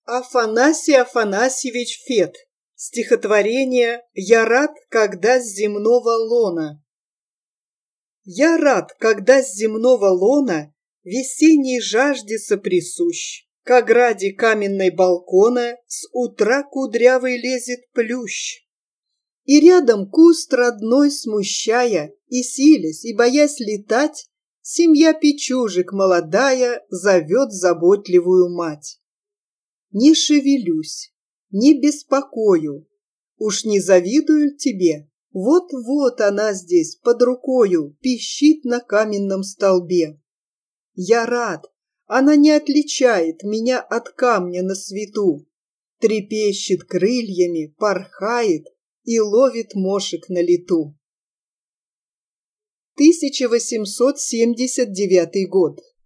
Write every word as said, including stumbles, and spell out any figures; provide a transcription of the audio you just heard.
Афанасий Афанасьевич Фет. Стихотворение «Я рад, когда с земного лона». Я рад, когда с земного лона весенней жажде соприсущ, к ограде каменной балкона с утра кудрявый лезет плющ. И рядом куст родной смущая, и силясь, и боясь летать, семья печужек молодая зовет заботливую мать. Не шевелюсь, не беспокою, уж не завидую ль тебе? Вот-вот она здесь, под рукою, пищит на каменном столбе. Я рад, она не отличает меня от камня на свету, трепещет крыльями, порхает и ловит мошек на лету. тысяча восемьсот семьдесят девятый год.